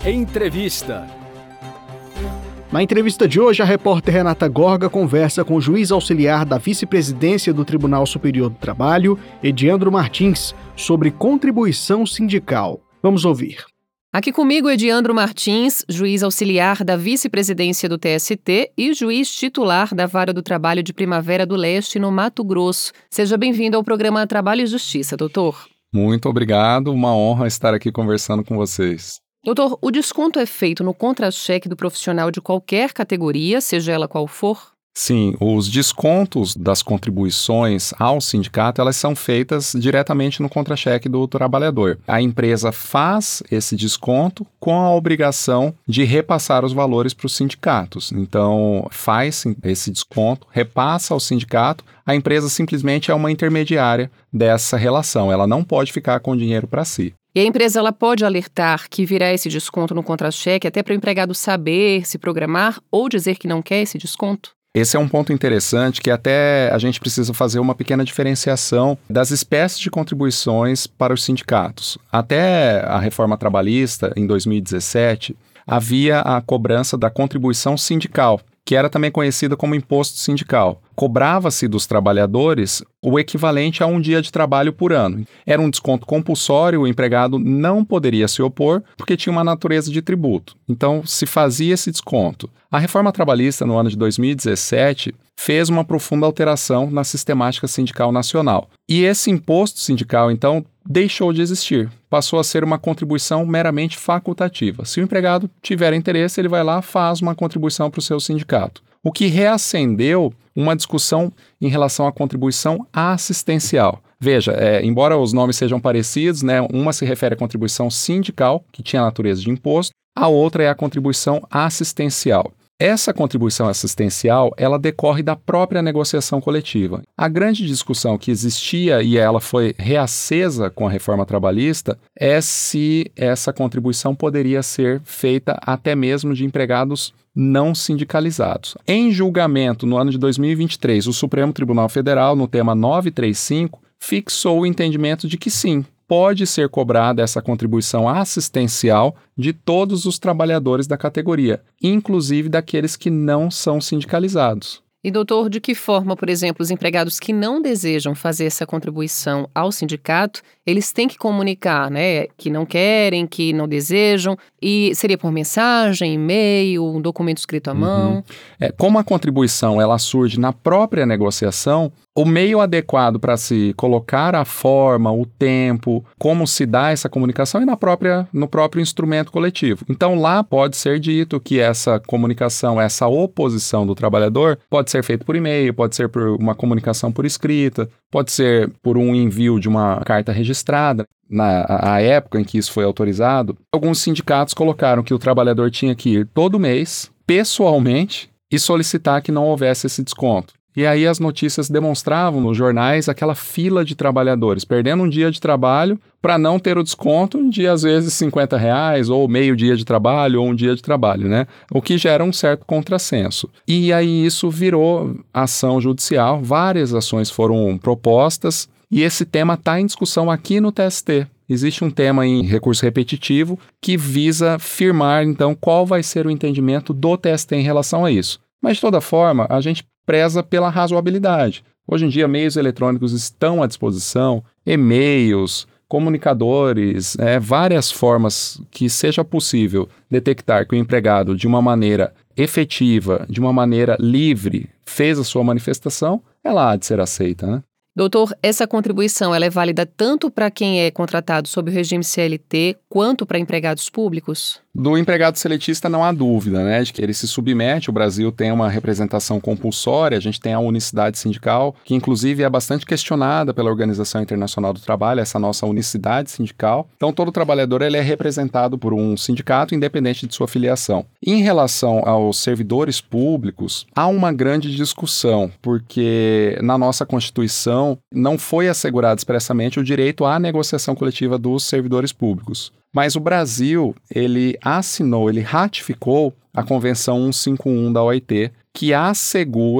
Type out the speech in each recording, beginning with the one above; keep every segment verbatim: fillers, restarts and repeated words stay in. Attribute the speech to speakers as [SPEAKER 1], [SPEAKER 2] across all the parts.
[SPEAKER 1] Entrevista.
[SPEAKER 2] Na entrevista de hoje, a repórter Renata Gorga conversa com o juiz auxiliar da Vice-Presidência do Tribunal Superior do Trabalho, Ediandro Martins, sobre contribuição sindical. Vamos ouvir.
[SPEAKER 3] Aqui comigo, Ediandro Martins, juiz auxiliar da Vice-Presidência do T S T e juiz titular da Vara do Trabalho de Primavera do Leste, no Mato Grosso. Seja bem-vindo ao programa Trabalho e Justiça, doutor.
[SPEAKER 4] Muito obrigado, uma honra estar aqui conversando com vocês.
[SPEAKER 3] Doutor, o desconto é feito no contra-cheque do profissional de qualquer categoria, seja ela qual for?
[SPEAKER 4] Sim, os descontos das contribuições ao sindicato, elas são feitas diretamente no contra-cheque do trabalhador. A empresa faz esse desconto com a obrigação de repassar os valores para os sindicatos. Então, faz esse desconto, repassa ao sindicato, a empresa simplesmente é uma intermediária dessa relação, ela não pode ficar com o dinheiro para si.
[SPEAKER 3] E a empresa ela pode alertar que virá esse desconto no contra-cheque até para o empregado saber, se programar ou dizer que não quer esse desconto?
[SPEAKER 4] Esse é um ponto interessante que até a gente precisa fazer uma pequena diferenciação das espécies de contribuições para os sindicatos. Até a reforma trabalhista, em dois mil e dezessete, havia a cobrança da contribuição sindical, que era também conhecida como imposto sindical. Cobrava-se dos trabalhadores o equivalente a um dia de trabalho por ano. Era um desconto compulsório, o empregado não poderia se opor, porque tinha uma natureza de tributo. Então, se fazia esse desconto. A reforma trabalhista, no ano de dois mil e dezessete, fez uma profunda alteração na sistemática sindical nacional. E esse imposto sindical, então, deixou de existir. Passou a ser uma contribuição meramente facultativa. Se o empregado tiver interesse, ele vai lá e faz uma contribuição para o seu sindicato. O que reacendeu uma discussão em relação à contribuição assistencial. Veja, é, embora os nomes sejam parecidos, né, uma se refere à contribuição sindical, que tinha a natureza de imposto, a outra é a contribuição assistencial. Essa contribuição assistencial, ela decorre da própria negociação coletiva. A grande discussão que existia, e ela foi reacesa com a reforma trabalhista, é se essa contribuição poderia ser feita até mesmo de empregados não sindicalizados. Em julgamento, no ano de dois mil e vinte e três, o Supremo Tribunal Federal, no tema novecentos e trinta e cinco, fixou o entendimento de que sim, pode ser cobrada essa contribuição assistencial de todos os trabalhadores da categoria, inclusive daqueles que não são sindicalizados.
[SPEAKER 3] E, doutor, de que forma, por exemplo, os empregados que não desejam fazer essa contribuição ao sindicato, eles têm que comunicar, né, que não querem, que não desejam, e seria por mensagem, e-mail, um documento escrito à mão?
[SPEAKER 4] Uhum. É, como a contribuição ela surge na própria negociação, o meio adequado para se colocar a forma, o tempo, como se dá essa comunicação é na própria, no próprio instrumento coletivo. Então, lá pode ser dito que essa comunicação, essa oposição do trabalhador pode ser feita por e-mail, pode ser por uma comunicação por escrita, pode ser por um envio de uma carta registrada. Na a época em que isso foi autorizado, alguns sindicatos colocaram que o trabalhador tinha que ir todo mês, pessoalmente, e solicitar que não houvesse esse desconto. E aí as notícias demonstravam nos jornais aquela fila de trabalhadores, perdendo um dia de trabalho para não ter o desconto de, às vezes, cinquenta reais, ou meio dia de trabalho, ou um dia de trabalho, né? O que gera um certo contrassenso. E aí isso virou ação judicial, várias ações foram propostas, e esse tema está em discussão aqui no T S T. Existe um tema em recurso repetitivo que visa firmar, então, qual vai ser o entendimento do T S T em relação a isso. Mas, de toda forma, a gente preza pela razoabilidade. Hoje em dia, meios eletrônicos estão à disposição, e-mails, comunicadores, é, várias formas que seja possível detectar que o empregado, de uma maneira efetiva, de uma maneira livre, fez a sua manifestação, ela há de ser aceita, né?
[SPEAKER 3] Doutor, essa contribuição ela é válida tanto para quem é contratado sob o regime C L T quanto para empregados públicos?
[SPEAKER 4] Do empregado seletista não há dúvida, né, de que ele se submete. O Brasil tem uma representação compulsória, a gente tem a unicidade sindical, que inclusive é bastante questionada pela Organização Internacional do Trabalho, essa nossa unicidade sindical. Então todo trabalhador ele é representado por um sindicato independente de sua filiação. Em relação aos servidores públicos, há uma grande discussão, porque na nossa Constituição não foi assegurado expressamente o direito à negociação coletiva dos servidores públicos. Mas o Brasil, ele assinou, ele ratificou a Convenção cento e cinquenta e um da O I T, que assegura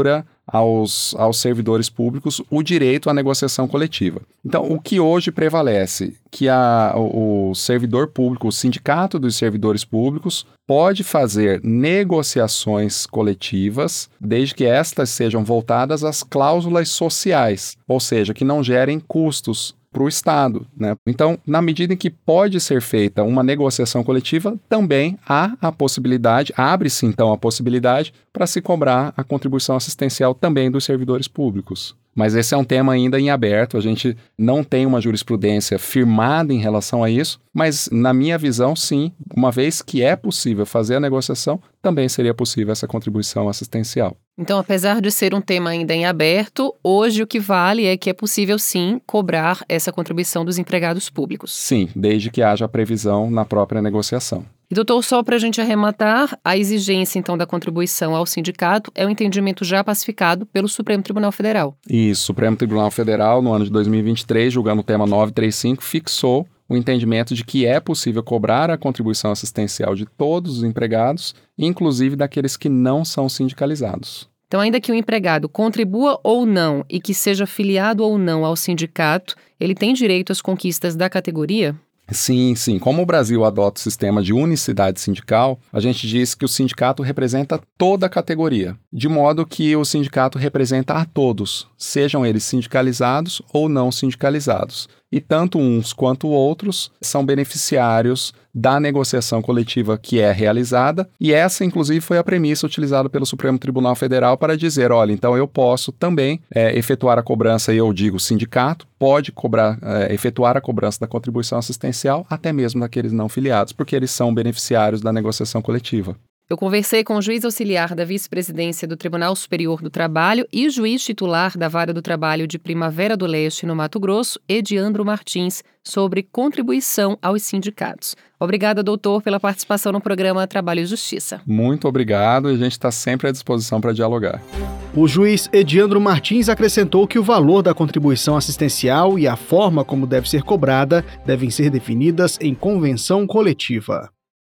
[SPEAKER 4] aos, aos servidores públicos o direito à negociação coletiva. Então, o que hoje prevalece? Que a, o, o servidor público, o sindicato dos servidores públicos, pode fazer negociações coletivas, desde que estas sejam voltadas às cláusulas sociais, ou seja, que não gerem custos para o Estado, né? Então, na medida em que pode ser feita uma negociação coletiva, também há a possibilidade, abre-se então a possibilidade para se cobrar a contribuição assistencial também dos servidores públicos. Mas esse é um tema ainda em aberto, a gente não tem uma jurisprudência firmada em relação a isso, mas na minha visão, sim, uma vez que é possível fazer a negociação, também seria possível essa contribuição assistencial.
[SPEAKER 3] Então, apesar de ser um tema ainda em aberto, hoje o que vale é que é possível, sim, cobrar essa contribuição dos empregados públicos.
[SPEAKER 4] Sim, desde que haja previsão na própria negociação.
[SPEAKER 3] E, doutor, só para a gente arrematar, a exigência, então, da contribuição ao sindicato é um entendimento já pacificado pelo Supremo Tribunal Federal.
[SPEAKER 4] Isso, o Supremo Tribunal Federal, no ano de dois mil e vinte e três, julgando o tema novecentos e trinta e cinco, fixou o entendimento de que é possível cobrar a contribuição assistencial de todos os empregados, inclusive daqueles que não são sindicalizados.
[SPEAKER 3] Então, ainda que o empregado contribua ou não e que seja filiado ou não ao sindicato, ele tem direito às conquistas da categoria?
[SPEAKER 4] Sim, sim. Como o Brasil adota o sistema de unicidade sindical, a gente diz que o sindicato representa toda a categoria, de modo que o sindicato representa a todos, sejam eles sindicalizados ou não sindicalizados. E tanto uns quanto outros são beneficiários da negociação coletiva que é realizada, e essa, inclusive, foi a premissa utilizada pelo Supremo Tribunal Federal para dizer, olha, então eu posso também é, efetuar a cobrança, e eu digo, o sindicato pode cobrar, é, efetuar a cobrança da contribuição assistencial, até mesmo daqueles não filiados, porque eles são beneficiários da negociação coletiva.
[SPEAKER 3] Eu conversei com o juiz auxiliar da vice-presidência do Tribunal Superior do Trabalho e juiz titular da Vara do Trabalho de Primavera do Leste, no Mato Grosso, Ediandro Martins, sobre contribuição aos sindicatos. Obrigada, doutor, pela participação no programa Trabalho e Justiça.
[SPEAKER 4] Muito obrigado, e a gente está sempre à disposição para dialogar.
[SPEAKER 2] O juiz Ediandro Martins acrescentou que o valor da contribuição assistencial e a forma como deve ser cobrada devem ser definidas em convenção coletiva.